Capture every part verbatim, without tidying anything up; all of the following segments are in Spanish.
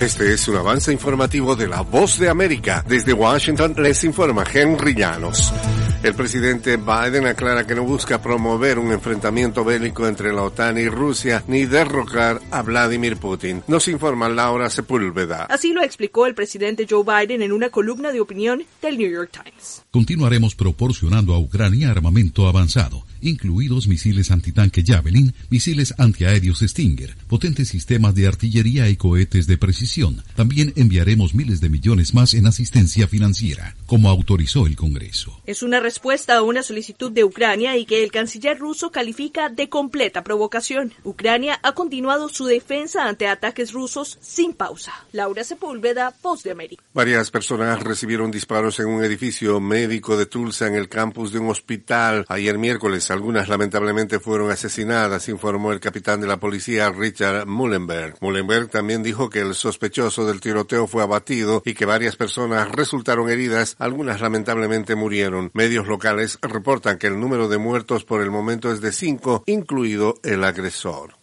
Este es un avance informativo de La Voz de América. Desde Washington les informa Henry Llanos. El presidente Biden aclara que no busca promover un enfrentamiento bélico entre la OTAN y Rusia, ni derrocar a Vladimir Putin. Nos informa Laura Sepúlveda. Así lo explicó el presidente Joe Biden en una columna de opinión del New York Times. Continuaremos proporcionando a Ucrania armamento avanzado, incluidos misiles antitanque Javelin, misiles antiaéreos Stinger, potentes sistemas de artillería y cohetes de precisión. También enviaremos miles de millones más en asistencia financiera, como autorizó el Congreso. Es una respuesta a una solicitud de Ucrania y que el canciller ruso califica de completa provocación. Ucrania ha continuado su defensa ante ataques rusos sin pausa. Laura Sepúlveda, Voz de América. Varias personas recibieron disparos en un edificio médico de Tulsa en el campus de un hospital ayer miércoles. Algunas lamentablemente fueron asesinadas, informó el capitán de la policía Richard Muhlenberg. Muhlenberg también dijo que el sospechoso del tiroteo fue abatido y que varias personas resultaron heridas, algunas lamentablemente murieron. Medios locales reportan que el número de muertos por el momento es de cinco, incluido el agresor.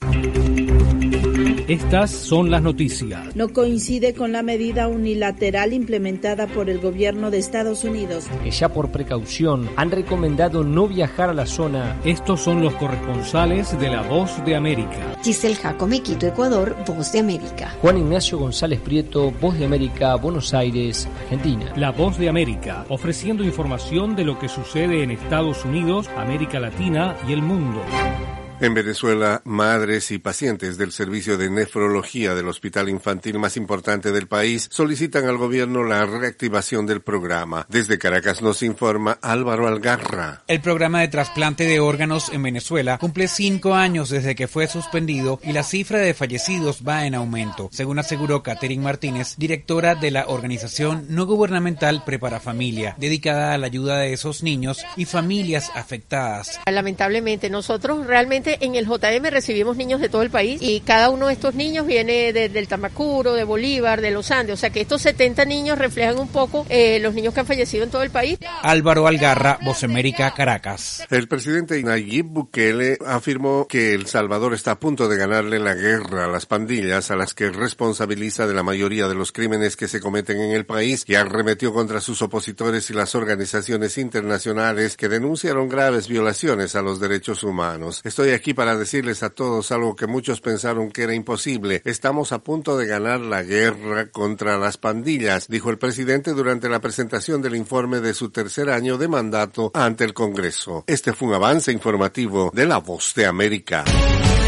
Estas son las noticias. No coincide con la medida unilateral implementada por el gobierno de Estados Unidos, que ya por precaución han recomendado no viajar a la zona. Estos son los corresponsales de La Voz de América. Giselle Jacome, Quito, Ecuador, Voz de América. Juan Ignacio González Prieto, Voz de América, Buenos Aires, Argentina. La Voz de América, ofreciendo información de lo que sucede en Estados Unidos, América Latina y el mundo. En Venezuela, madres y pacientes del servicio de nefrología del hospital infantil más importante del país solicitan al gobierno la reactivación del programa. Desde Caracas nos informa Álvaro Algarra. El programa de trasplante de órganos en Venezuela cumple cinco años desde que fue suspendido y la cifra de fallecidos va en aumento, según aseguró Catherine Martínez, directora de la organización no gubernamental Prepara Familia, dedicada a la ayuda de esos niños y familias afectadas. Lamentablemente, nosotros realmente en el J M recibimos niños de todo el país y cada uno de estos niños viene de, del Tamacuro, de Bolívar, de los Andes, o sea que estos setenta niños reflejan un poco eh, los niños que han fallecido en todo el país. Álvaro Algarra, Voz América, Caracas. El presidente Nayib Bukele afirmó que El Salvador está a punto de ganarle la guerra a las pandillas, a las que responsabiliza de la mayoría de los crímenes que se cometen en el país, y arremetió contra sus opositores y las organizaciones internacionales que denunciaron graves violaciones a los derechos humanos. Estoy aquí para decirles a todos algo que muchos pensaron que era imposible. Estamos a punto de ganar la guerra contra las pandillas, dijo el presidente durante la presentación del informe de su tercer año de mandato ante el Congreso. Este fue un avance informativo de La Voz de América.